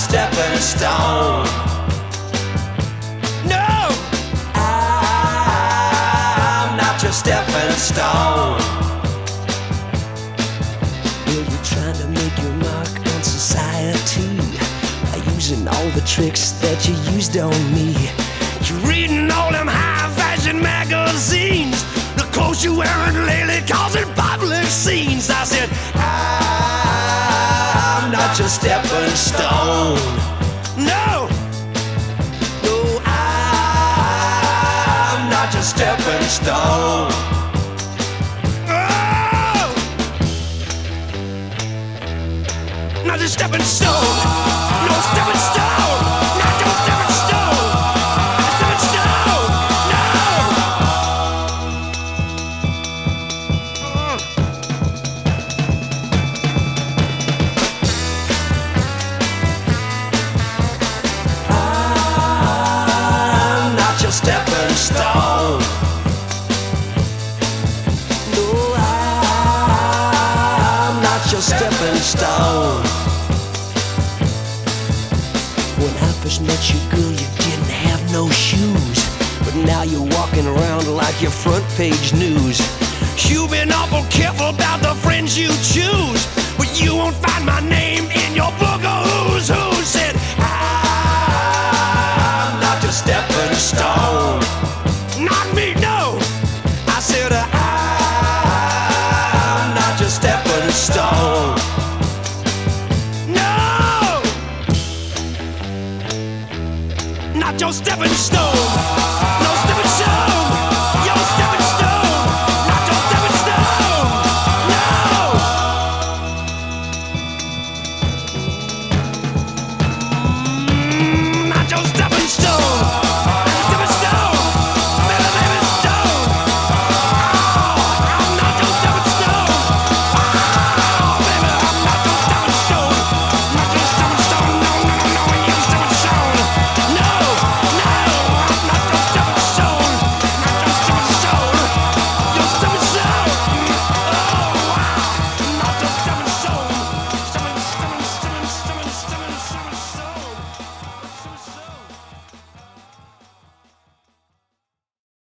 stepping stone. No, I'm not your stepping stone. Well, you're trying to make your mark on society by using all the tricks that you used on me. You're reading all them high fashion magazines, the clothes you wearing lately causing public scenes. I said, I'm not your stepping stone. No, no, I'm not your stepping stone. Oh, not your stepping stone. No stepping stone. Not your stepping stone. Stepping stone. No. I'm not your stepping stone. No, I'm not your stepping stone. When I first met you, girl, you didn't have no shoes, but now you're walking around like your front page news. You've been awful careful about the friends you choose, but you won't find my name in your book of who's who. Said